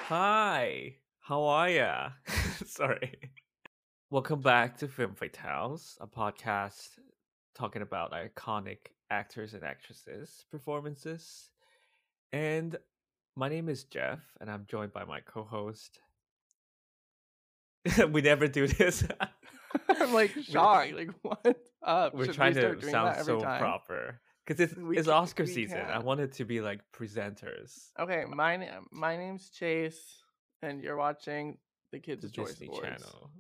Hi, how are ya? Sorry. Welcome back to Film Fatales, a podcast talking about iconic actors and actresses' performances. And my name is Jeff, and I'm joined by my co-host. We never do this. I'm like we, shocked. Like, what up? we're Should we trying start to doing sound that every so time? proper because it's We it's can't. Oscar We season. I can't. want it to be like presenters. Okay, my name's Chase, and you're watching the The Kids' Choice Disney Awards. Channel.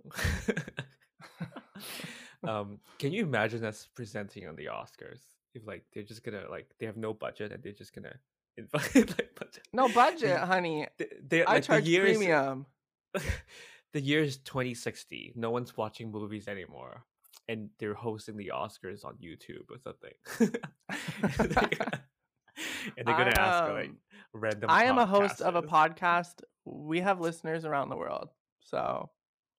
Can you imagine us presenting on the Oscars if like they're just gonna like they have no budget and they're just gonna invite like budget. No budget, The, honey. they I like the charge years premium. the year is 2060. No one's watching movies anymore, and they're hosting the Oscars on YouTube or something. and they're I gonna ask like random I am a host of a podcasters, podcast. We have listeners around the world, so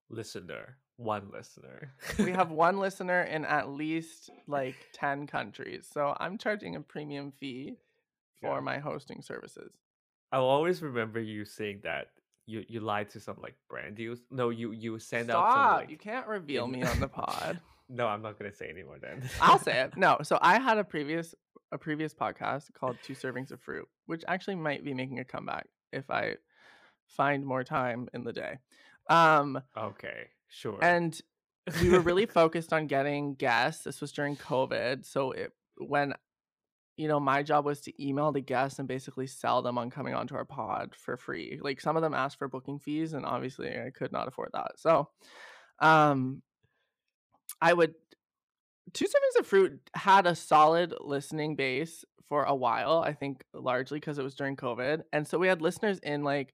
one listener. we have one listener in at least like 10 countries. So I'm charging a premium fee for Yeah. my hosting services. I'll always remember you saying that you lied to some like brand deals. No, you send out some Stop! like You can't reveal me on the pod. No, I'm not gonna say anymore then. I'll say it. No, so I had a previous podcast called Two Servings of Fruit, which actually might be making a comeback if I find more time in the day. Okay, sure. And we were really focused on getting guests. This was during COVID, so when my job was to email the guests and basically sell them on coming onto our pod for free. Like some of them asked for booking fees, and obviously I could not afford that. So, um, I would Two Servings of Fruit had a solid listening base for a while, I think largely because it was during COVID. And so we had listeners in like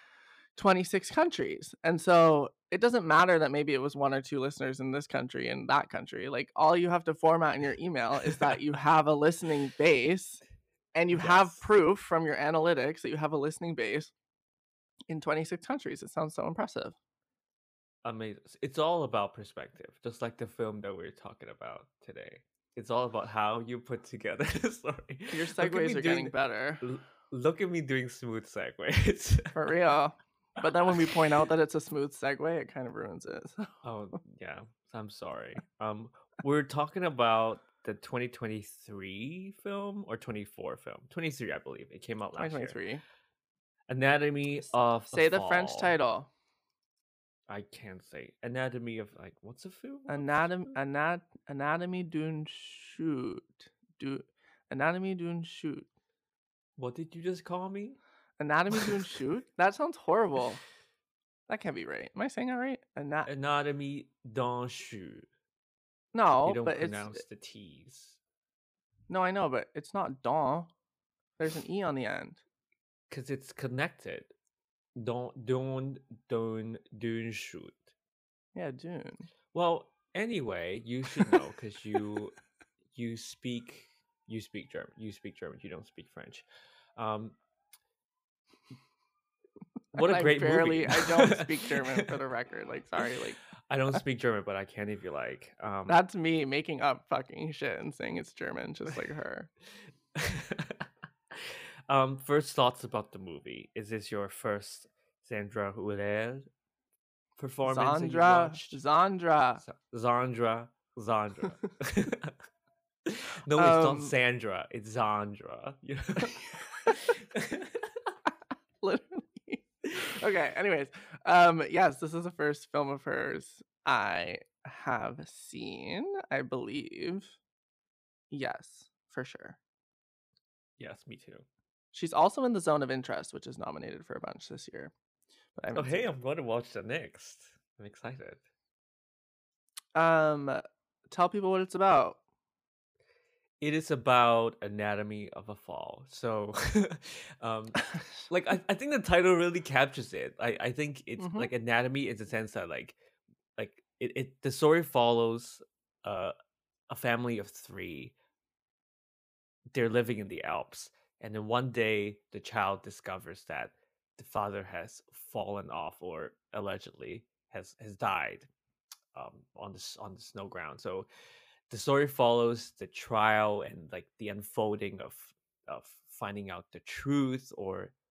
26 countries. And so it doesn't matter that maybe it was one or two listeners in this country and that country. Like all you have to format in your email is that you have a listening base and you have Yes. proof from your analytics that you have a listening base in 26 countries. It sounds so impressive. Amazing. It's all about perspective, just like the film that we're talking about today. It's all about how you put together the story. Your Look at me segues are getting better. Look at me doing smooth segues. For real. But then when we point out that it's a smooth segue, it kind of ruins it. Oh yeah, I'm sorry. We're talking about the 2023 film or 24 film. 23, I believe. It came out last year. 2023. Anatomy of Say a the French Fall. title. I can't say. Anatomy of like what's the film? Anatomy d'une chute. Anatomy d'une chute. What did you just call me? Anatomy d'une chute? That sounds horrible. That can't be right. Am I saying that right? Anatomy d'un chute. No, You don't but pronounce the T's. No, I know, but it's not don. There's an E on the end. Because it's connected. Don't shoot. Yeah, dune. Well, anyway, you should know because you speak German. You speak German. You don't speak French. What a great movie! I don't speak German for the record. Like, sorry, like I don't speak German, but I can if you like. That's me making up fucking shit and saying it's German, just like her. First thoughts about the movie. Is this your first Sandra Hüller performance that you watched? Zandra. No, it's not Sandra. It's Zandra. Literally. Okay. Anyways, yes, this is the first film of hers I have seen. I believe. Yes, for sure. Yes, me too. She's also in The Zone of Interest, which is nominated for a bunch this year. But I'm going to watch that next. I'm excited. Tell people what it's about. It is about Anatomy of a Fall. So, like I think the title really captures it. I think it's like anatomy in the sense that like it the story follows a family of three. They're living in the Alps, and then one day the child discovers that the father has fallen off, or allegedly has died, on the snow ground. So the story follows the trial and like the unfolding of finding out the truth or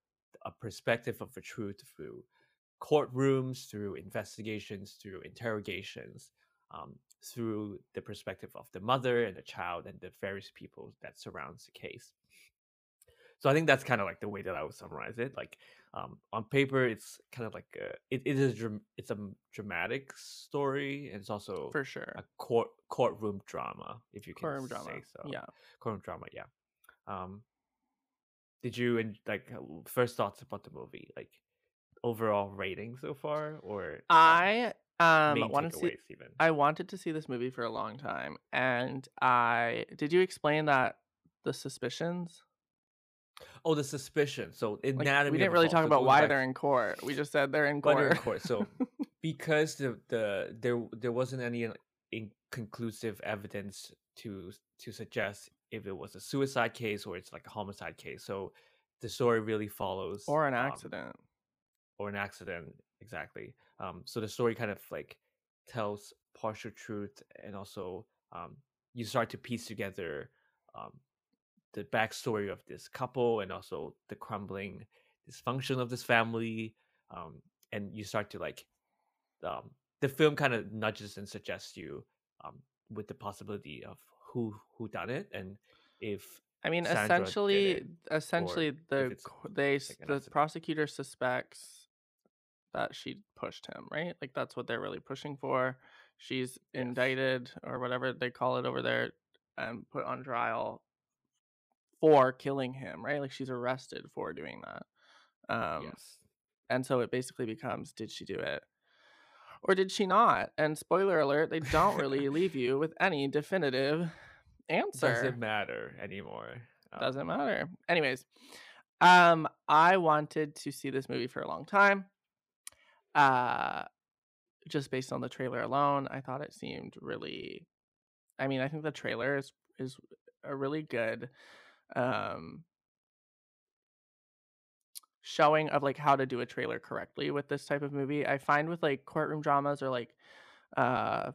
a perspective of the truth through courtrooms, through investigations, through interrogations, um, through the perspective of the mother and the child and the various people that surrounds the case. So I think that's kind of like the way that I would summarize it. Like on paper, it's kind of like it's a dramatic story, and it's also For sure. a courtroom drama, if you can Courtroom say drama. so. Yeah. Courtroom drama, yeah. Um, did you like first thoughts about the movie, like overall rating so far, or I main want to see takeaways even? I wanted to see this movie for a long time, and I did you explain that the suspicions? Oh, the suspicion. So Like, we anatomy of didn't a really fall. talk So about going why back they're in court. We just said they're in when they're in court. court. So because there wasn't any inconclusive evidence to suggest if it was a suicide case or it's like a homicide case. So the story really follows Or an accident. or an accident exactly. So the story kind of like tells partial truth, and also you start to piece together um, the backstory of this couple and also the crumbling dysfunction of this family, um, and you start to like um, the film kind of nudges and suggests you um, with the possibility of who done it, and if I mean, Sandra did it or essentially if it's like an the accident. prosecutor suspects that she pushed him, right? Like that's what they're really pushing for. She's Yes. indicted or whatever they call it over there and put on trial for killing him, right? Like she's arrested for doing that. Um Yes. and so it basically becomes, did she do it or did she not? And spoiler alert, they don't really leave you with any definitive Does it answer. matter anymore? Doesn't matter. Anyways, I wanted to see this movie for a long time. Uh just based on the trailer alone, I thought it seemed really, I mean, I think the trailer is a really good um showing of like how to do a trailer correctly with this type of movie. I find with like courtroom dramas or uh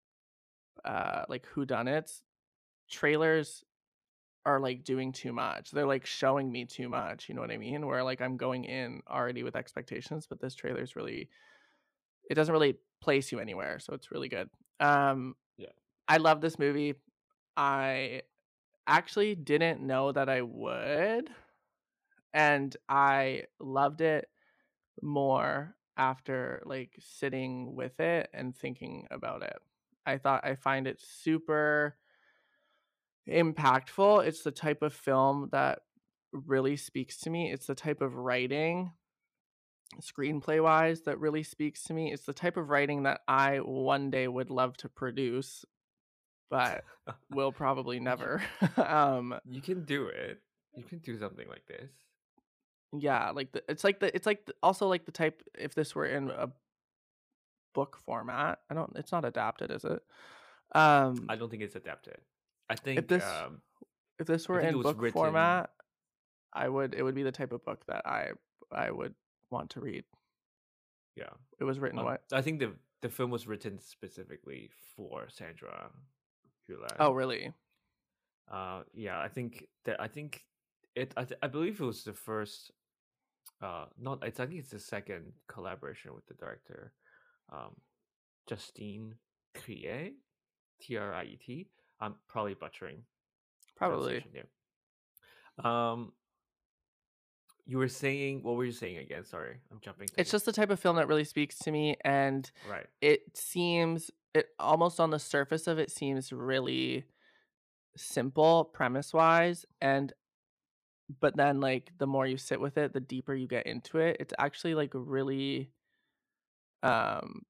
like whodunits, trailers are like doing too much. They're like showing me too much, you know what I mean? Where like I'm going in already with expectations, but this trailer's really, it doesn't really place you anywhere, so it's really good. Um Yeah. I love this movie. I actually didn't know that I would, and I loved it more after like sitting with it and thinking about it. I find it super impactful. It's the type of film that really speaks to me. It's the type of writing, screenplay wise, that really speaks to me. It's the type of writing that I one day would love to produce, but will probably you can never. um you can do it. You can do something like this. yeah, like it's like also like the type, if this were in a book format. I don't, it's not adapted, is it? Um I don't think it's adapted. I if think this if this I were think it in was book written. format, I would, it would be the type of book that I would want to read. Yeah. It was written what? I think the film was written specifically for Sandra Oh, Hüller. really? Yeah, I think I believe it was the first. Not. I think it's the second collaboration with the director, um, Justine Triet, Triet. I'm probably butchering Probably. pronunciation there. Um, you were saying what were you saying again? Sorry, I'm jumping It's things. just the type of film that really speaks to me, and Right. it seems, it almost on the surface of it seems really simple premise wise, and but then like the more you sit with it, the deeper you get into it. It's actually like really um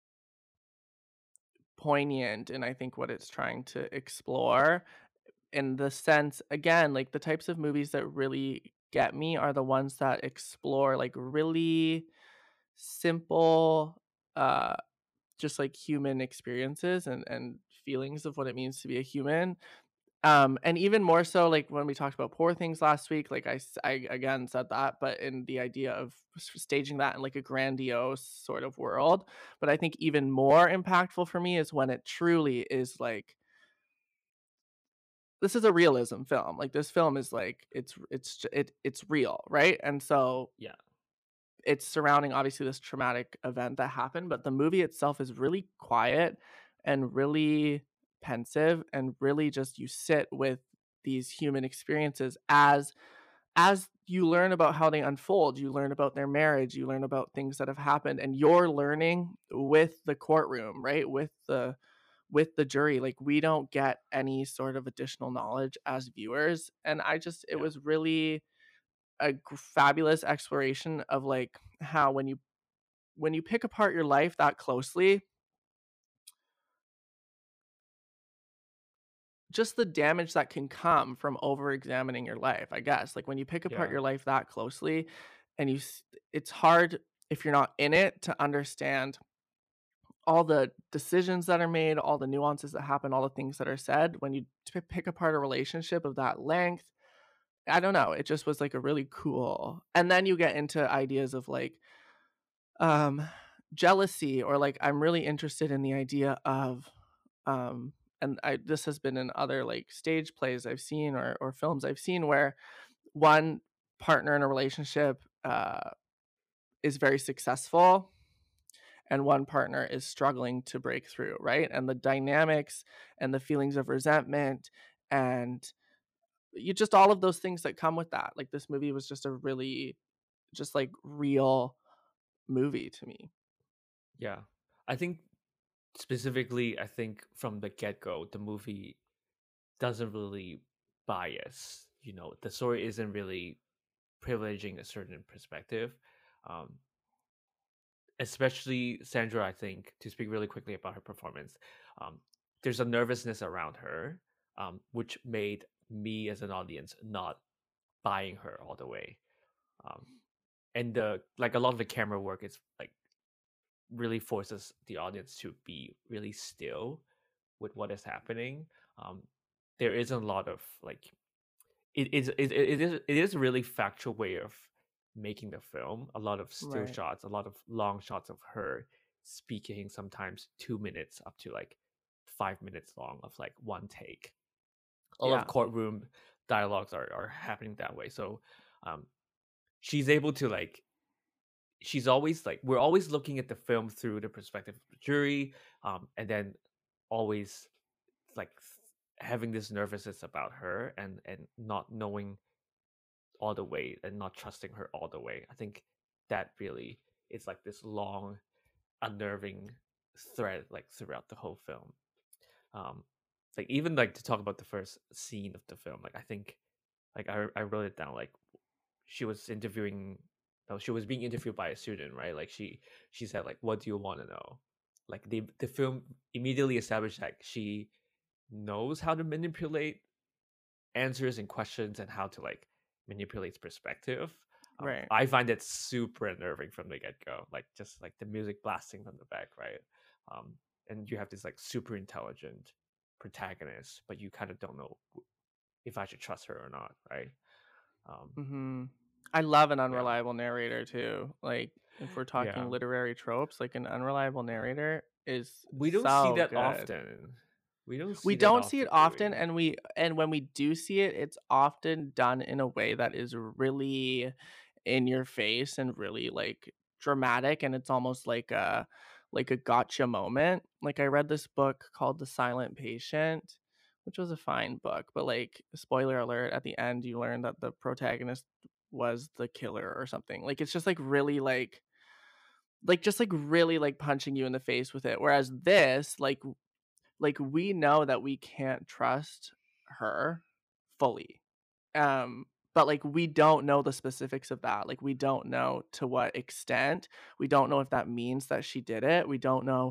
poignant, and I think what it's trying to explore, in the sense, again, like the types of movies that really get me are the ones that explore like really simple just like human experiences and feelings of what it means to be a human. And even more so, like when we talked about Poor Things last week, like I again said that, but in the idea of staging that in like a grandiose sort of world. But I think even more impactful for me is when it truly is like this is a realism film. Like this film is like it's real, right? And so Yeah, it's surrounding obviously this traumatic event that happened, but the movie itself is really quiet and really pensive and really just you sit with these human experiences as you learn about how they unfold, you learn about their marriage, you learn about things that have happened, and you're learning with the courtroom, right? With the jury. Like we don't get any sort of additional knowledge as viewers. And it yeah, was really a fabulous exploration of like how when you pick apart your life that closely, just the damage that can come from over examining your life, I guess. Like when you pick apart yeah, your life that closely and it's hard if you're not in it to understand all the decisions that are made, all the nuances that happen, all the things that are said when you pick apart a relationship of that length. I don't know. It just was like a really cool. And then you get into ideas of like um jealousy or like I'm really interested in the idea of um and I this has been in other like stage plays I've seen or films I've seen where one partner in a relationship is very successful and one partner is struggling to break through, right? And the dynamics and the feelings of resentment and you just all of those things that come with that. Like this movie was just a really just like real movie to me. yeah. I think specifically, I think from the get go, the movie doesn't really bias. You know, the story isn't really privileging a certain perspective. Um, Especially Sandra, I think, to speak really quickly about her performance, um, there's a nervousness around her, which made me as an audience not buying her all the way. Um, and the like a lot of the camera work is like really forces the audience to be really still with what is happening. Um, there isn't a lot of like it is a really factual way of making the film. A lot of still Right. shots, a lot of long shots of her speaking, sometimes 2 minutes up to like 5 minutes long of like one take. A lot Yeah. of courtroom dialogues are happening that way. So um, she's able to like she's always like we're always looking at the film through the perspective of the jury, and then always like having this nervousness about her and not knowing all the way and not trusting her all the way. I think that really is like this long, unnerving thread like throughout the whole film. Um, like even like to talk about the first scene of the film, like I think like I wrote it down like she was interviewing no, she was being interviewed by a student, right? Like she said like what do you want to know? Like the film immediately established like she knows how to manipulate answers and questions and how to like manipulate perspective. Right. I find it super unnerving from the get go, like just like the music blasting from the back, right? Um, and you have this like super intelligent protagonist, but you kind of don't know if I should trust her or not, right? Um, Mhm. I love an yeah, unreliable narrator too. Like if we're yeah. talking literary tropes, like an unreliable narrator is We don't see so that good. often. We don't We see that don't see it often, do often we? and when we do see it, it's often done in a way that is really in your face and really like dramatic and it's almost like a gotcha moment. Like I read this book called The Silent Patient, which was a fine book, but like spoiler alert, at the end you learn that the protagonist was the killer or something. Like it's just like just like really like punching you in the face with it. Whereas this, like we know that we can't trust her fully. But like we don't know the specifics of that. Like we don't know to what extent. We don't know if that means that she did it. We don't know.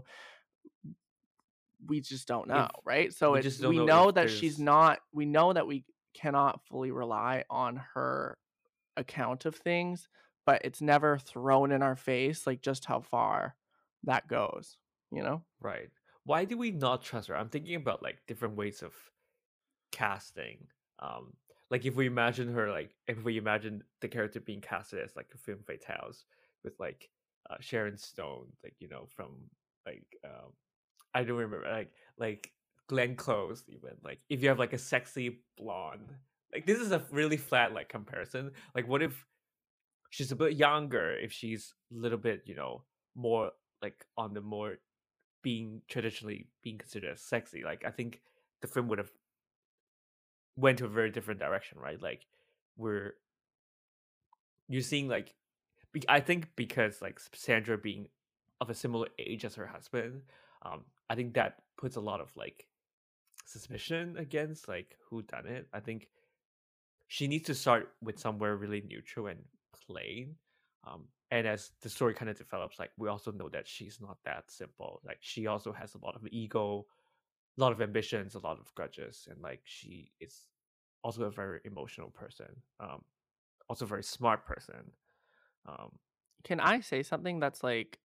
We just don't know, If right? So we it's just don't we know know if that she's there's not we know that we cannot fully rely on her account of things, but it's never thrown in our face like just how far that goes, you know? right. Why do we not trust her? I'm thinking about like different ways of casting. Um, like if we imagine her, like if we imagine the character being casted as like a film fatales with like Sharon Stone, like you know from like I don't remember like Glenn Close, even like if you have like a sexy blonde, like this is a really flat like comparison. Like, what if she's a bit younger? If she's a little bit, more like on the more being traditionally being considered as sexy. Like, I think the film would have went to a very different direction, right? Like, we're you're seeing like I think because like Sandra being of a similar age as her husband, I think that puts a lot of like suspicion against like who done it. I think she needs to start with somewhere really neutral and plain. And as the story kind of develops, like we also know that she's not that simple. Like she also has a lot of ego, a lot of ambitions, a lot of grudges, and like she is also a very emotional person. Also a very smart person. Um, Can I say something that's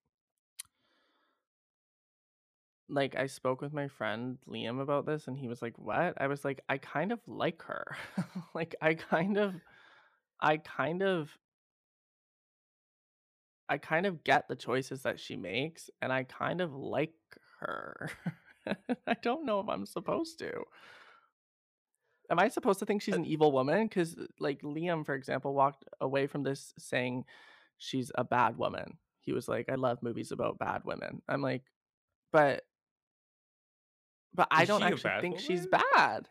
like I spoke with my friend Liam about this and he was like, "What?" I was like, "I kind of like her." Like I kind of I kind of get the choices that she makes and I kind of like her. I don't know if I'm supposed to. Am I supposed to think she's uh, an evil woman? Because like Liam, for example, walked away from this saying she's a bad woman. He was like, "I love movies about bad women." I'm like, but I is don't she a actually bad think she's woman? bad.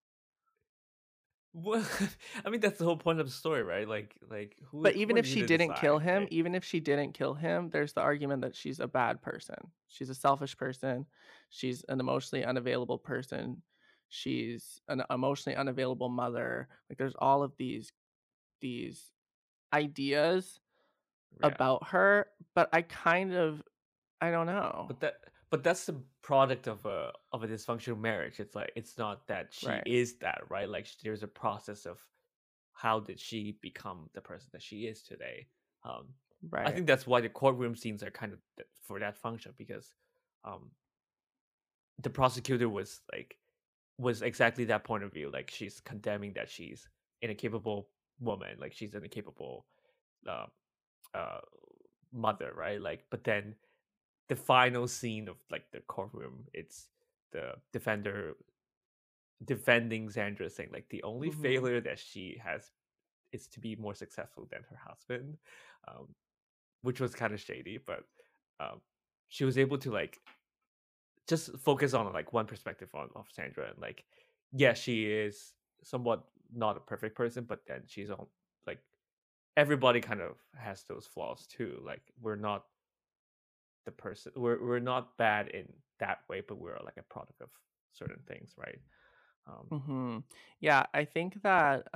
Well, I mean that's the whole point of the story, right? Like But who even are if you she to didn't kill decide, him, right? even if she didn't kill him, there's the argument that she's a bad person. She's a selfish person. She's an emotionally unavailable person. She's an emotionally unavailable mother. Like there's all of these ideas Yeah. about her, but I don't know. But that's the product of a dysfunctional marriage. It's like it's not that she Right. is that, right? Like there's a process of how did she become the person that she is today. Um, I Right. think that's why the courtroom scenes are kind of for that function because um, the prosecutor was exactly that point of view. Like she's condemning that she's an incapable woman, like she's an incapable uh, uh, mother, right? Like, but then the final scene of like the courtroom, it's the defender defending Sandra, saying like the only Mhm. failure that she has is to be more successful than her husband, um, which was kind of shady, but um, she was able to like just focus on like one perspective on of Sandra and like yeah, she is somewhat not a perfect person, but then she's on like everybody kind of has those flaws too. Like we're not the person we're not bad in that way, but we're like a product of certain things, right? Um, Mhm. Yeah, I think that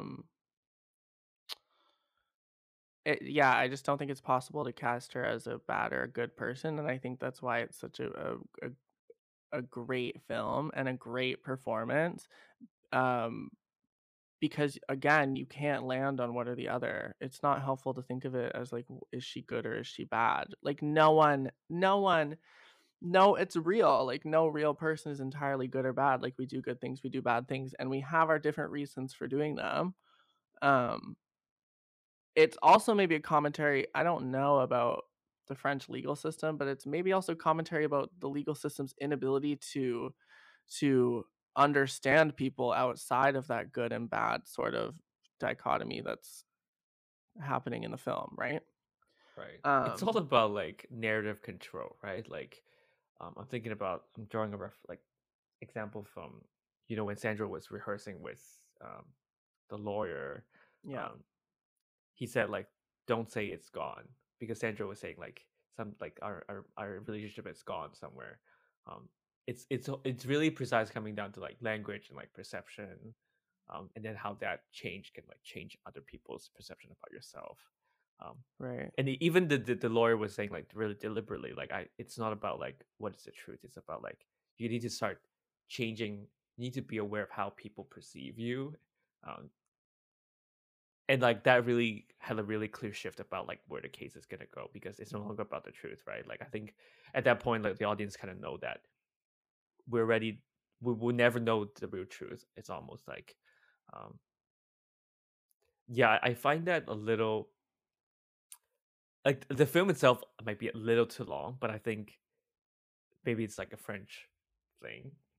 yeah, I just don't think it's possible to cast her as a bad or a good person, and I think that's why it's such a great film and a great performance. Um, because again, you can't land on one or the other. It's not helpful to think of it as like, is she good or is she bad? Like no, it's real. Like no real person is entirely good or bad. Like we do good things, we do bad things, and we have our different reasons for doing them. Um, it's also maybe a commentary. I don't know about the French legal system, but it's maybe also commentary about the legal system's inability to understand people outside of that good and bad sort of dichotomy that's happening in the film, right? right. It's all Um, about like narrative control, right? Like I'm thinking about I'm drawing a like example from when Sandra was rehearsing with um the lawyer. yeah, um he said like don't say it's gone because Sandra was saying like some like our relationship is gone somewhere. um it's really precise, coming down to like language and like perception, and then how that change can like change other people's perception about yourself. um right. and even the lawyer was saying like really deliberately like it's not about like what is the truth, it's about like you need to start changing, you need to be aware of how people perceive you. um, and like that really had a really clear shift about like where the case is gonna go because it's no longer about the truth, right? Like I think at that point like the audience kind of know that we're ready, we will never know the real truth. It's almost like um yeah, I find that a little like the film itself might be a little too long, but I think maybe it's like a French thing.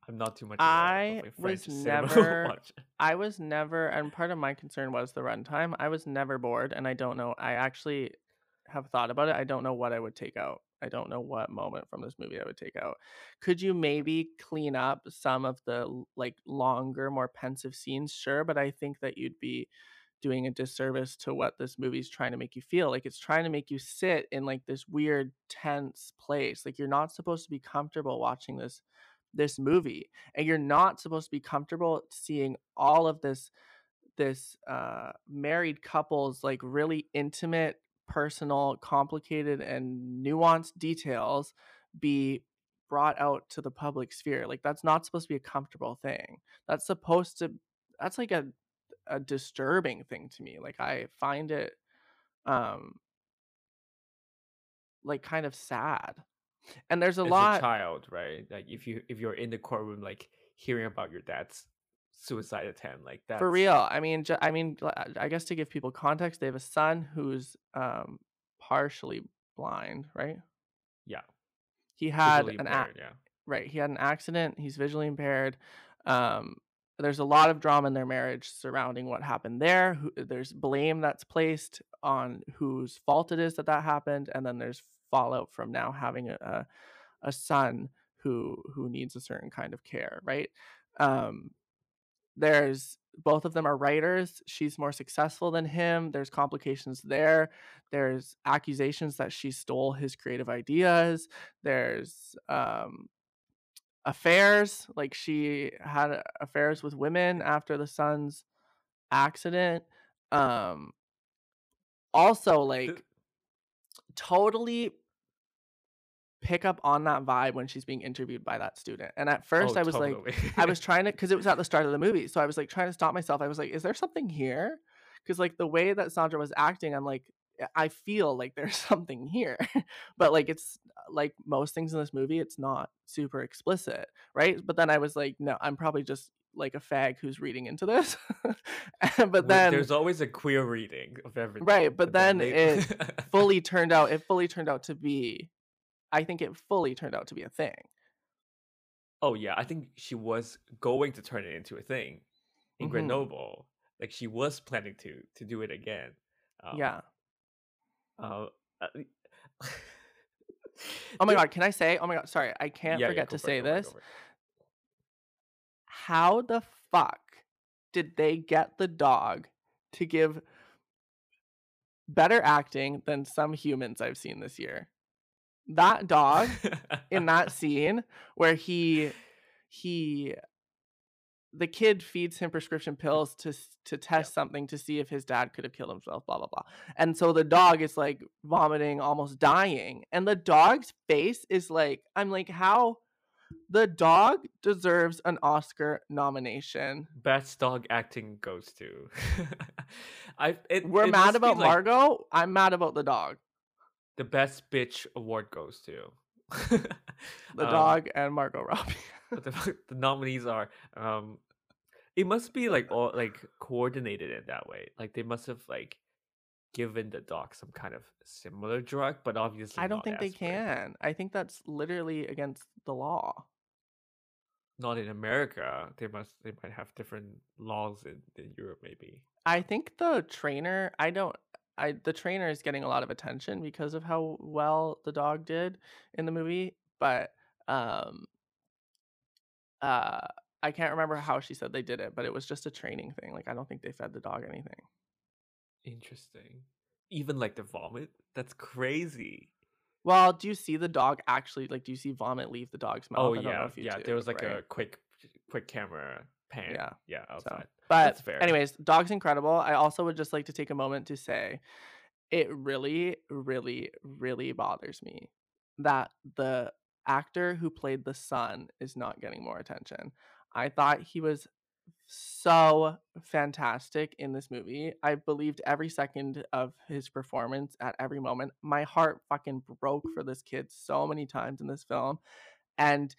I'm not too much of I a was French cinema never watcher. I was never and part of my concern was the runtime. I was never bored, and I don't know I actually have thought about it. I don't know what I would take out. I don't know what moment from this movie I would take out. Could you maybe clean up some of the like longer, more pensive scenes? Sure, but I think that you'd be doing a disservice to what this movie's trying to make you feel. Like it's trying to make you sit in like this weird tense place. Like you're not supposed to be comfortable watching this movie, and you're not supposed to be comfortable seeing all of this married couples like really intimate, personal, complicated and nuanced details be brought out to the public sphere. Like that's not supposed to be a comfortable thing. That's supposed to that's like a disturbing thing to me. Like I find it um like kind of sad. And there's a As a lot child, right? Like if you're in the courtroom, like hearing about your dad's suicide attempt, like for that's real. I guess to give people context, they have a son who's partially blind, right? yeah, He had visually an impaired. Yeah. right, he had an accident, he's visually impaired. Um, there's a lot of drama in their marriage surrounding what happened there. There's blame that's placed on whose fault it is that that happened, and then there's fallout from now having a son who needs a certain kind of care, right? Um, there's both of them are writers. She's more successful than him. There's complications there. There's accusations that she stole his creative ideas. There's affairs, like she had affairs with women after the son's accident. Um also The, like totally pick up on that vibe when she's being interviewed by that student. And at first oh, I was like, totally. I was trying to, because it was at the start of the movie. So I was like trying to stop myself. I was like, is there something here? Because like the way that Sandra was acting, I'm like, I feel like there's something here. But like it's like most things in this movie, it's not super explicit. Right. But then I was like, no, I'm probably just like a fag who's reading into this. But then There's always a queer reading of everything, right, but but then then late. it fully turned out to be I think it fully turned out to be a thing. Oh yeah, I think she was going to turn it into a thing in Mhm. Grenoble. Like she was planning to do it again. Um, Yeah. uh, uh, Oh my the, god, can I say? Oh my god, sorry, I can't yeah, forget go to for it, say go for it, go this. for it. How the fuck did they get the dog to give better acting than some humans I've seen this year? That dog in that scene where he the kid feeds him prescription pills to Yeah, test something to see if his dad could have killed himself, blah blah blah. And so the dog is like vomiting, almost dying, and the dog's face is like, I'm like, how the dog deserves an Oscar nomination. best dog acting goes to. We're It mad must be about like Margot. I'm mad about the dog. the best bitch award goes to. The um, dog and Margot Robbie. the nominees are it must be like all like coordinated in that way. Like they must have like given the dog some kind of similar drug, but obviously I don't not think they aspirin. can. I think that's literally against the law. Not in America. They might have different laws in Europe maybe. I think the trainer is getting a lot of attention because of how well the dog did in the movie, but um uh I can't remember how she said they did it, but it was just a training thing. Like I don't think they fed the dog anything. Interesting. Even like the vomit? That's crazy. Well, do you see the dog actually like do you see vomit leave the dog's Oh mouth? I don't know yeah, if you yeah. do, There was like right? a quick camera pan. Yeah. Yeah, So, outside. but That's fair. anyways, dog's incredible. I also would just like to take a moment to say it really, really, really bothers me that the actor who played the son is not getting more attention. I thought he was so fantastic in this movie. I believed every second of his performance at every moment. My heart fucking broke for this kid so many times in this film. And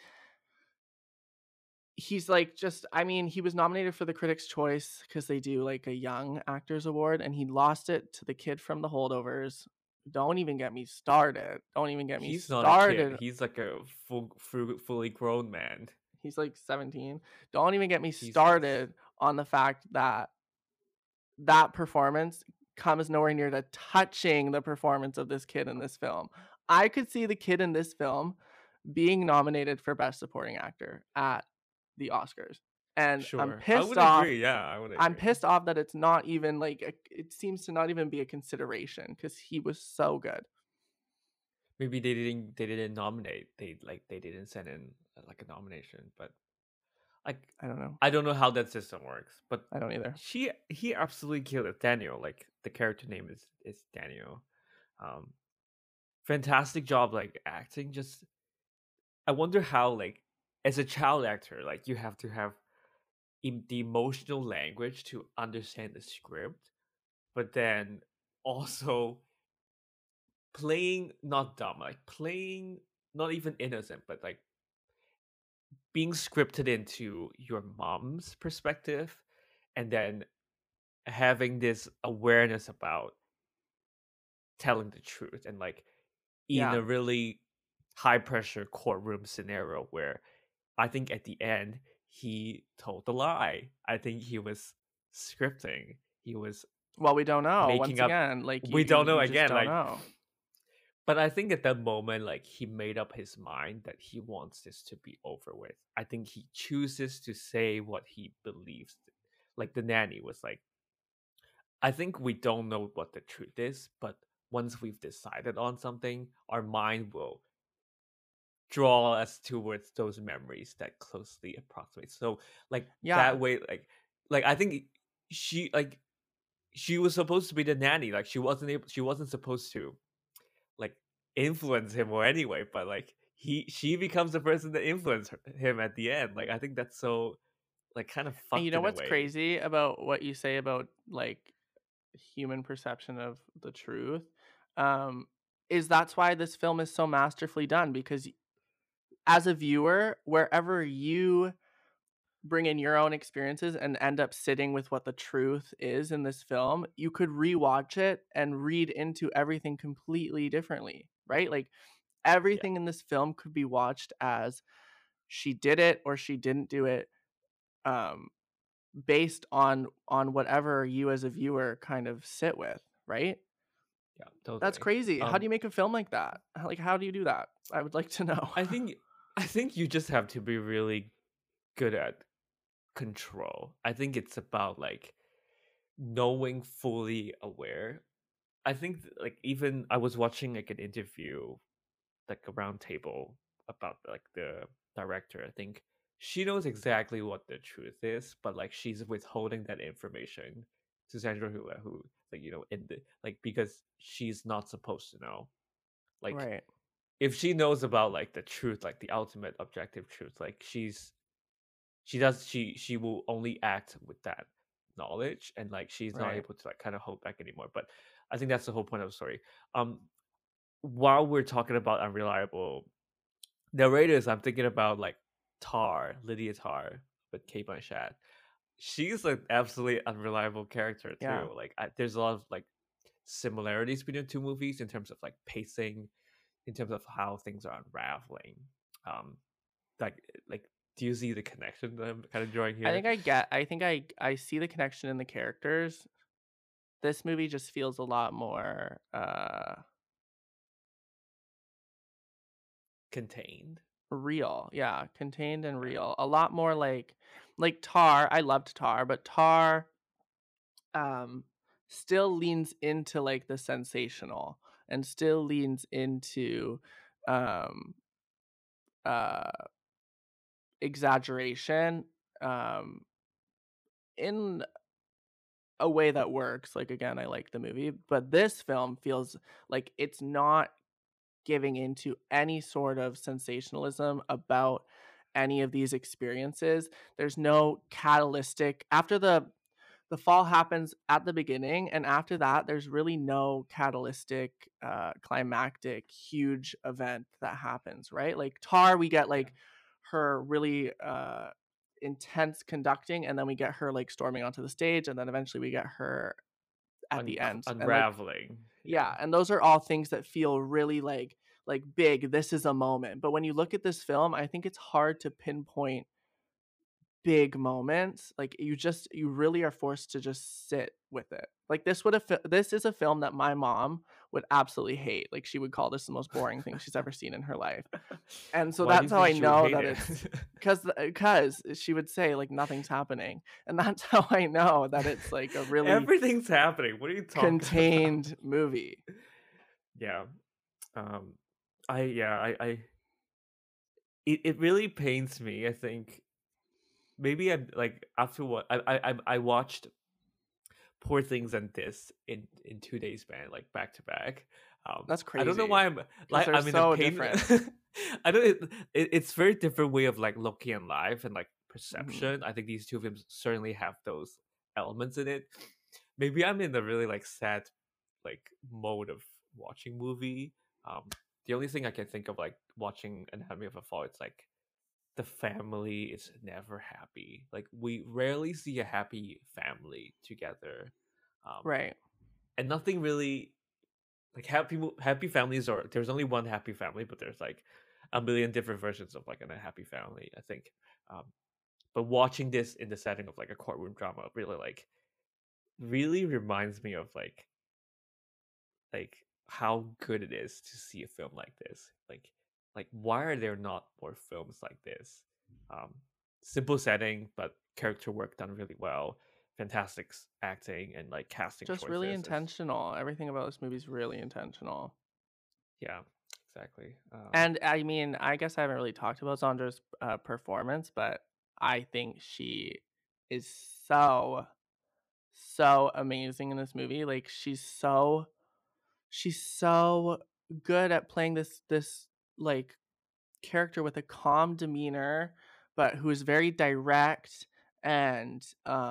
he's like just he was nominated for the Critics' Choice because they do like a Young Actors Award, and he lost it to the kid from The Holdovers. Don't even get me started. Don't even get me He's not a kid. started. He's like a fully grown man. He's like 17. Don't even get me Jesus. started on the fact that that performance comes nowhere near to touching the performance of this kid in this film. I could see the kid in this film being nominated for Best Supporting Actor at the Oscars. And Sure. I would agree. Yeah, I would I'm agree. pissed off that it's not even like it seems to not even be a consideration because he was so good. Maybe they didn't nominate. They didn't send in like a nomination, but like I don't know. I don't know how that system works. But I don't either. he absolutely killed it. Daniel, like the character name is Daniel. Um Fantastic job like acting. Just I wonder how like as a child actor, like you have to have the emotional language to understand the script, but then also playing not dumb, like playing not even innocent, but like being scripted into your mom's perspective, and then having this awareness about telling the truth, and like in Yeah. a really high pressure courtroom scenario where I think at the end he told the lie. I think he was scripting. He was Well, we don't know. Once making up. again, like We don't know you just again. don't Like, know. but I think at that moment, like he made up his mind that he wants this to be over with. I think he chooses to say what he believes. Like the nanny was like, I think we don't know what the truth is, but once we've decided on something, our mind will draw us towards those memories that closely approximate. So like Yeah. that way, like I think she like she was supposed to be the nanny. Like she wasn't supposed to like influence him or anyway, but like she becomes the person that influenced him at the end. Like I think that's so like kind of And you fucked know in a what's way. crazy about what you say about like human perception of the truth? Um, is that's why this film is so masterfully done because as a viewer, wherever you bring in your own experiences and end up sitting with what the truth is in this film, you could rewatch it and read into everything completely differently, right? Like Yeah. everything in this film could be watched as she did it or she didn't do it, um, based on whatever you as a viewer kind of sit with, right? Yeah, That's totally. crazy. How do you make a film like that? Like, how do you do that? I would like to know. I think I think you just have to be really good at control. I think it's about like knowing fully aware. I think like even I was watching like an interview, like a round table about like the director. I think she knows exactly what the truth is, but like she's withholding that information to Sandra Hula, who like in the like because she's not supposed to know. Like Right, if she knows about like the truth, like the ultimate objective truth, like she will only act with that knowledge, and like she's not right. able to like kind of hold back anymore. But I think that's the whole point of the story. Um, while we're talking about unreliable narrators, I'm thinking about like Tar, Lydia Tar, with Kate Blanchett. She's an absolutely unreliable character Yeah. too. Like there's a lot of like similarities between the two movies in terms of like pacing, in terms of how things are unraveling. Um, like do you see the connection that I'm kind of drawing here? I think I see the connection in the characters. This movie just feels a lot more Contained. real. Yeah, contained and Yeah. real. A lot more like Tar. I loved Tar, but Tar um still leans into like the sensational and still leans into um uh exaggeration um in a way that works. Like again, I like the movie, but this film feels like it's not giving into any sort of sensationalism about any of these experiences. There's no catalytic after the fall happens at the beginning, and after that there's really no catalytic climactic huge event that happens, right? Like Tar, we get Yeah. like her really intense conducting, and then we get her like storming onto the stage, and then eventually we get her at the end. And like Unraveling. Yeah. yeah, and those are all things that feel really like big, this is a moment. But when you look at this film, I think it's hard to pinpoint big moments, like, you really are forced to just sit with it. Like, this is a film that my mom would absolutely hate, like, she would call this the most boring thing she's ever seen in her life. And so Why do you that's how think I she would know hate that it? it's 'cause she would say, like, "Nothing's happening," and that's how I know that it's, like, a really Everything's happening. What are you talking about? contained movie. Yeah. Um, I it really pains me. I think maybe I like after what I watched Poor Things and this in 2 days span, like back to back. That's I don't know crazy why because 'cause they're I'm in a so pain. different. I don't. It's very different way of like looking at life and like Mhm. perception. I think these two films certainly have those elements in it. Maybe I'm in a really like sad like mode of watching movie. Um, the only thing I can think of like watching Anatomy of a Fall, it's like the family is never happy. Like we rarely see a happy family together, um, Right. and nothing really like happy families. Or there's only one happy family, but there's like a million different versions of like an unhappy family. I think, um, but watching this in the setting of like a courtroom drama really reminds me of like how good it is to see a film like this. Like why are there not more films like this? Um, simple setting, but character work done really well. Fantastic acting and like casting Just really choices. intentional. Everything about this movie is really intentional. Yeah, exactly. And I mean, I guess I haven't really talked about Zandra's, performance, but I think she is so, so amazing in this movie. Like, she's so good at playing this, like, character with a calm demeanor, but who is very direct and,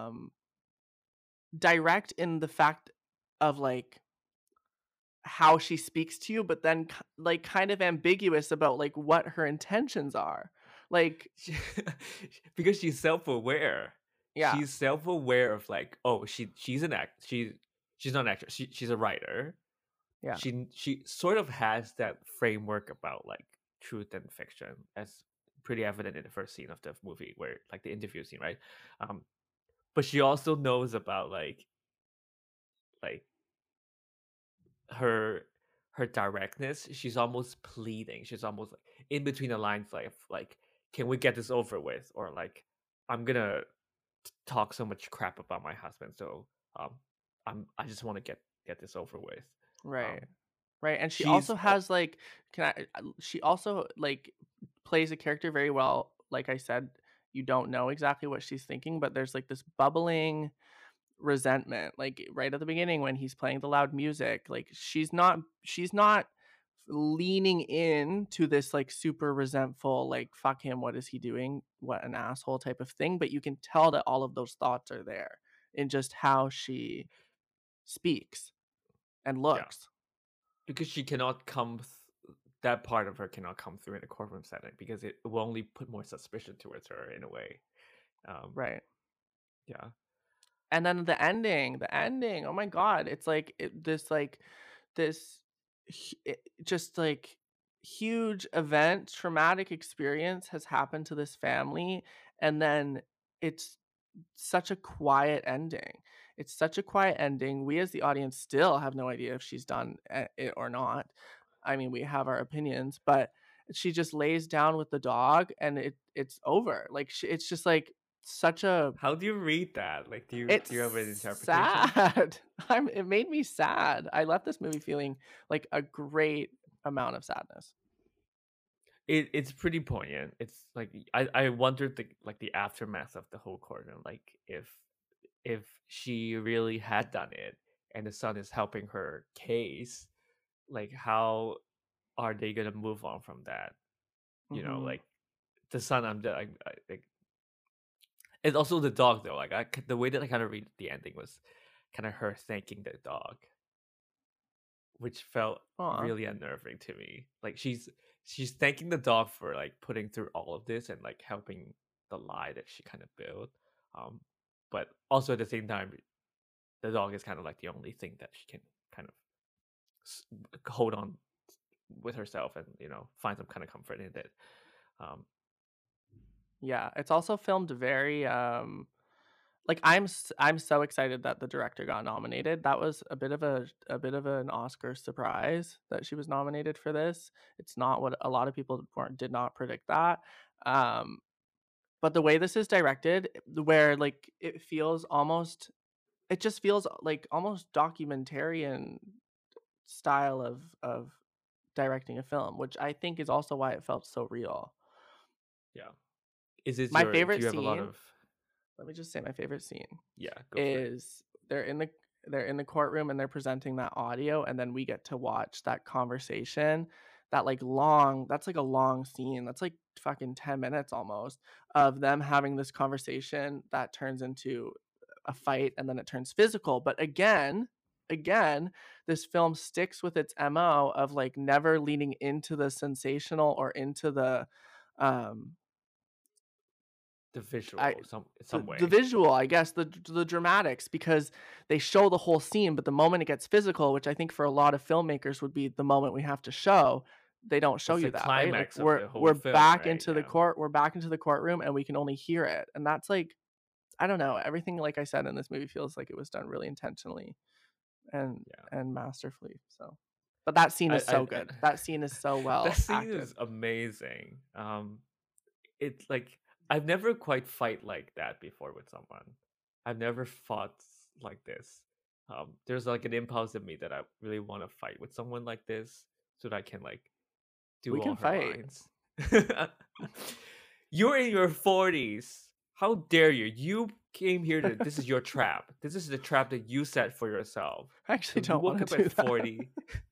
direct in the fact of, like, how she speaks to you, but then like kind of ambiguous about like what her intentions are. Like, she, because she's self-aware. yeah, She's self-aware of like, oh, she's an act. She's not an actress. She's a writer. yeah, She sort of has that framework about like truth and fiction, as pretty evident in the first scene of the movie, where like the interview scene, right? Um, but she also knows about like her her directness. She's almost pleading. She's almost like in between the lines, like can we get this over with, or like I'm gonna talk so much crap about my husband, so um I just want to get this over with. right, Um, right. And she she's also has like, she also like plays a character very well. Like I said, you don't know exactly what she's thinking, but there's like this bubbling resentment like right at the beginning when he's playing the loud music. Like she's not leaning in to this like super resentful like fuck him, what is he doing, what an asshole type of thing, but you can tell that all of those thoughts are there in just how she speaks and yeah, looks. because she cannot that part of her cannot come through in a courtroom setting, because it will only put more suspicion towards her in a way. Um, Right. yeah, And then the ending, oh my god, it's like this like this just like huge event, traumatic experience has happened to this family, and then it's such a quiet ending. It's such a quiet ending. We as the audience still have no idea if she's done it or not. I mean, we have our opinions, but she just lays down with the dog and it's over. Like it's just like such a how do you read that? Like, it's do you have an interpretation? sad. It made me sad. I left this movie feeling like a great amount of sadness. It's pretty poignant. It's like I wondered the aftermath of the whole courtroom, like if she really had done it and the son is helping her case, like how are they gonna move on from that? Mhm. Like the son, I like, and also the dog though. Like the way that I kind of read the ending was kind of her thanking the dog, which felt Aw. really unnerving to me. Like she's thanking the dog for like putting through all of this and like helping the lie that she kind of built. Um, but also at the same time, the dog is kind of like the only thing that she can kind of hold on with herself and find some kind of comfort in it. Um, Yeah, it's also filmed very, like, I'm so excited that the director got nominated. That was a bit of an Oscar surprise that she was nominated for this. It's not what a lot of people weren't did not predict that. Um, but the way this is directed, where, like, it just feels like almost documentarian style of directing a film, which I think is also why it felt so real. Yeah. Is this My your? Do favorite you have a lot scene of? Let me just say my favorite scene Yeah, go for it. is they're in the courtroom and they're presenting that audio, and then we get to watch that conversation, that's like a long scene. That's like fucking 10 minutes almost of them having this conversation that turns into a fight and then it turns physical. But again, this film sticks with its MO of like never leaning into the sensational or into the um The I visual, some the way. visual, I guess, the dramatics, because they show the whole scene, but the moment it gets physical, which I think for a lot of filmmakers would be the moment we have to show, they don't show It's the you that, right? Like climax of the whole film, right? Yeah. we're back into the courtroom and we can only hear it. And that's like, I don't know, everything like I said in this movie feels like it was done really intentionally and Yeah. masterfully. So, but that scene is so I good. That scene is so that well scene acted. is amazing. It's like I've never quite fight like that before with someone. I've never fought like this. There's like an impulse in me that I really want to fight with someone like this so that I can like We do all can her fight. lines. You're in your 40s. How dare you? You came here to this is your trap. This is the trap that you set for yourself. I actually So you don't woke want up to at do that. 40.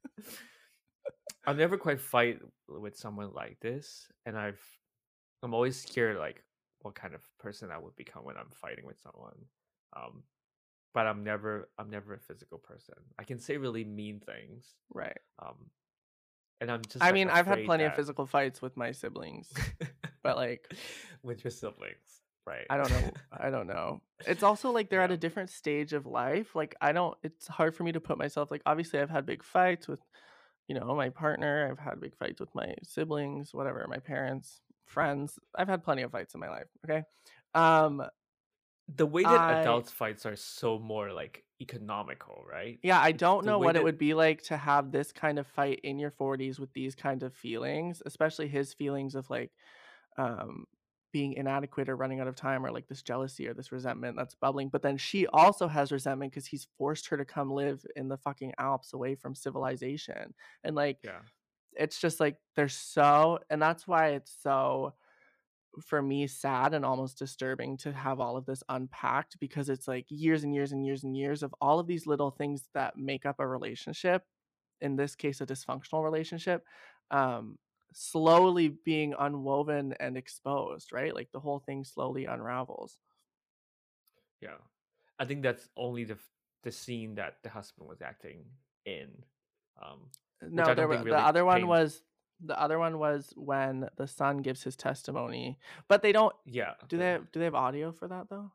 I've never quite fight with someone like this, and I'm always scared like what kind of person I would become when I'm fighting with someone. Um, but I'm never a physical person. I can say really mean things, Right. um, and I'm just I like mean, I've had afraid plenty of that physical fights with my siblings, but, like, with your siblings, right? I don't know I don't know. It's also, like, they're at Yeah, a different stage of life, like, I don't it's hard for me to put myself like, obviously, I've had big fights with, my partner, I've had big fights with my siblings, whatever, my parents, friends. I've had plenty of fights in my life, okay? Um, the way that I adults fights are so more like economical, right? Yeah, I It's don't the know way what it that would be like to have this kind of fight in your 40s with these kind of feelings, especially his feelings of like um being inadequate or running out of time, or like this jealousy or this resentment that's bubbling. But then she also has resentment because he's forced her to come live in the fucking Alps away from civilization. And like yeah, it's just like there's so and that's why it's so for me sad and almost disturbing to have all of this unpacked, because it's like years and years and years and years of all of these little things that make up a relationship, in this case a dysfunctional relationship, um slowly being unwoven and exposed, right? Like the whole thing slowly unravels. yeah. I think that's only the scene that the husband was acting in, um, which No, I there don't think were the really other one paints. was the other one was when the son gives his testimony, but they don't Yeah, do they have audio for that though?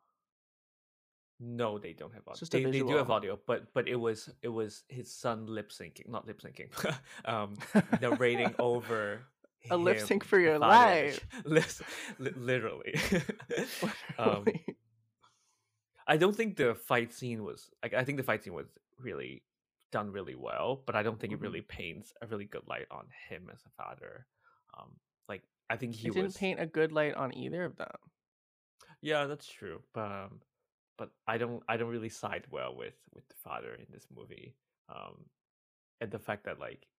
no, they don't have It's audio. just a They do have visual. audio, but it was his son lip syncing, not lip syncing, narrating over A lip him, sync for the your father of the life. literally. um, Literally. I don't think the fight scene was like. I think the fight scene was really done really well, but I don't think it Mhm. really paints a really good light on him as a father. Um, like I think he It didn't was. paint a good light on either of them. Yeah, that's true, but I don't really side well with the father in this movie, um, and the fact that like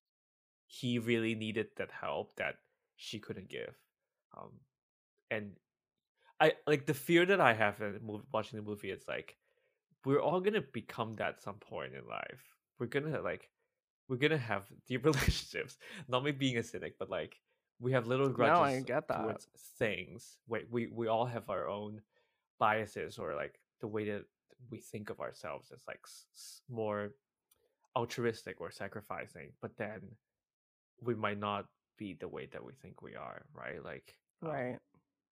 he really needed that help that she couldn't give, um, and I like the fear that I have in watching the movie. It's like we're all gonna become that at some point in life. We're gonna have deep relationships. Not me being a cynic, but like we have little No, I grudges get that. towards things. We all have our own biases or like the way that we think of ourselves as like more altruistic or sacrificing, but then we might not be the way that we think we are, right? Like, Right.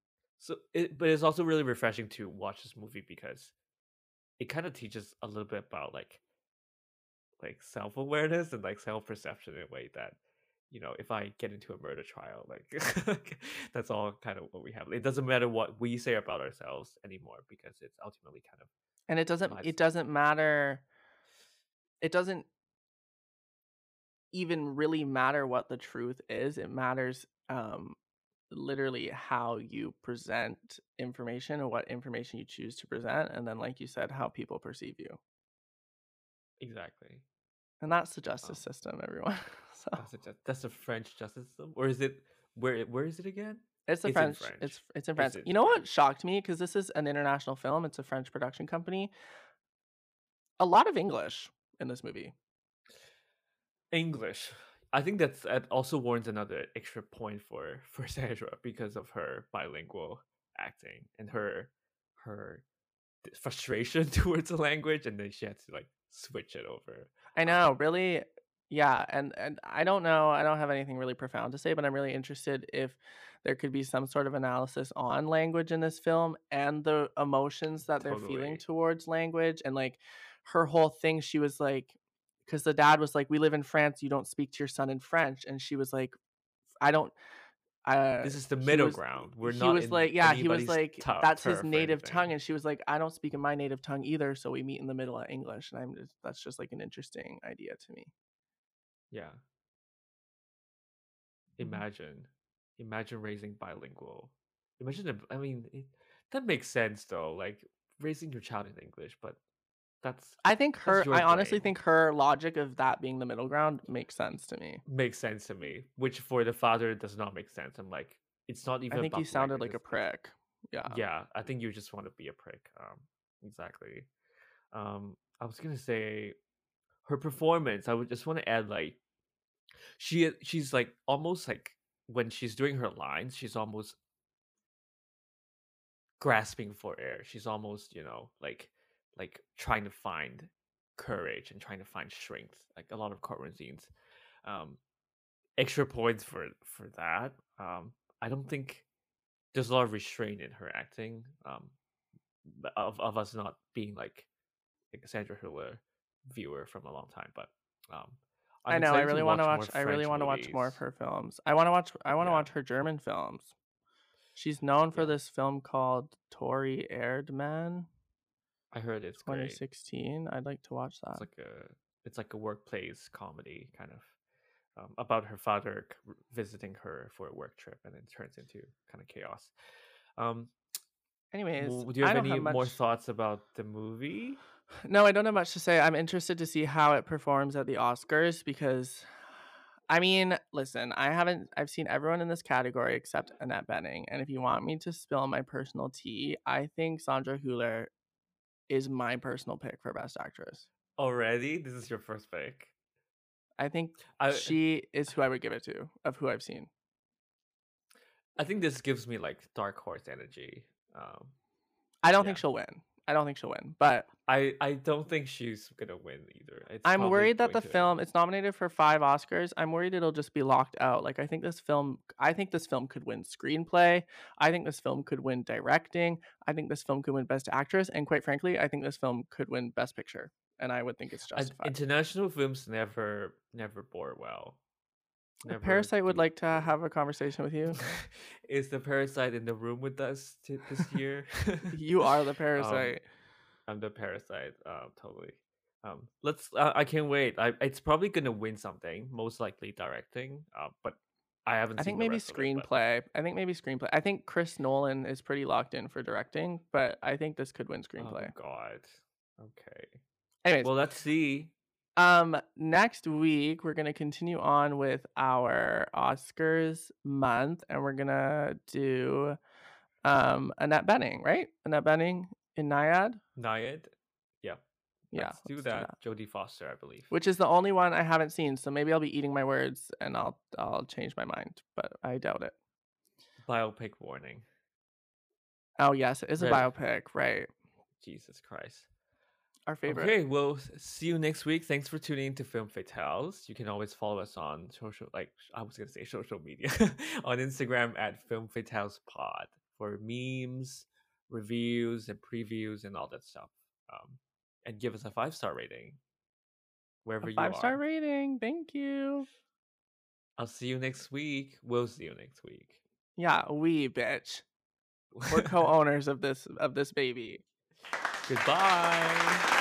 but it's also really refreshing to watch this movie because it kind of teaches a little bit about like self awareness and like self perception in a way that if I get into a murder trial, like that's all kind of what we have. It doesn't matter what we say about ourselves anymore because it's ultimately kind of And lies. it doesn't matter. It doesn't even really matter what the truth is. It matters literally how you present information or what information you choose to present, and then like you said, how people perceive you. Exactly. And that's the justice Um, system, everyone. So that's a French justice system, or is it where is it again? it's the It's in French. French. It's in It's France. in You know what French. shocked me, because this is an international film. It's a French production company. A lot of English in this movie. English. I think that also warrants another extra point for Sandra because of her bilingual acting and her frustration towards the language, and then she had to like switch it over. I Um, know, really. Yeah, and I don't know. I don't have anything really profound to say, but I'm really interested if there could be some sort of analysis on language in this film and the emotions that they're feeling totally. towards language. And like her whole thing, she was like, because the dad was like, "We live in France. You don't speak to your son in French," and she was like, "I don't." This is the He middle was ground. We're he not was in like, yeah, he was anybody's like, that's his turf or native tongue, anything. and she was like, I don't speak in my native tongue either, so we meet in the middle of English. And that's just like an interesting idea to me. Yeah. Mhm. Imagine, imagine raising bilingual. Imagine, that makes sense though. Like raising your child in English, but that's that's your I honestly brain. think her logic of that being the middle ground makes sense to me. Makes sense to me, which for the father does not make sense. I'm like, it's not I even think he about sounded language. like a It's prick. Yeah. yeah. I think you just want to be a prick. Exactly. I was gonna say her performance. I would just want to add like she's like almost like when she's doing her lines, she's almost grasping for air. She's almost, like trying to find courage and trying to find strength. Like a lot of courtroom scenes. Um, Extra points for that. I don't think there's a lot of restraint in her acting. Of us not being like a Sandra Hüller viewer from a long time, but um, I I'm know. excited to watch more I really French want to watch more of movies. her films. I want to Yeah, watch her German films. She's known for yeah. this film called Tori Erdmann, I heard it's great. 2016. I'd like to watch It's that. like a it's like a workplace comedy kind of about her father visiting her for a work trip, and it turns into kind of chaos. Um, Anyways, do you I have don't any have more much. thoughts about the movie? No, I don't have much to say. I'm interested to see how it performs at the Oscars because, I mean, listen, I've seen everyone in this category except Annette Bening. And if you want me to spill my personal tea, I think Sandra Hüller is my personal pick for Best Actress. Already, this is your first pick. I think I she is who I would give it to of who I've seen. I think this gives me like dark horse energy. Um, I don't think yeah, she'll win. I don't think she'll win, but I don't think she's gonna win either. It's I'm probably worried that going the to. film it's nominated for 5 Oscars. I'm worried it'll just be locked out. Like I think this film could win screenplay. I think this film could win directing. I think this film could win best actress, and quite frankly, I think this film could win best picture. And I would think it's justified. International films never bore well. Never Parasite would do like to do. have a conversation with you. Is the parasite in the room with us this year? You are the um, parasite. I'm the parasite. Totally. Let's. I can't wait. It's probably gonna win something. Most likely directing. But I haven't I think seen the maybe rest of it. But screenplay. I think maybe screenplay. I think Chris Nolan is pretty locked in for directing, but I think this could win oh screenplay. god. Okay. Anyways, Well, let's see. next week we're gonna continue on with our Oscars month, and we're gonna do Annette Bening, right? Annette Bening in Naiad. Nayad. Yeah. Yeah, Let's do let's do that. that. Jodie Foster, I believe. Which is the only one I haven't seen, so maybe I'll be eating my words and I'll change my mind, but I doubt it. Biopic warning. Oh yes, it is a Red. biopic, right? Jesus Christ. Our favorite. Okay, well, see you next week. Thanks for tuning in to Film Fatales. You can always follow us on social, like I was gonna say social media, on Instagram at Film Fatales Pod for memes, reviews, and previews, and all that stuff. Um, and give us a 5-star rating A wherever you 5-star are. rating. Thank you. I'll see you next week. We'll see you next week. Yeah, we bitch. We're co-owners of this baby. Goodbye.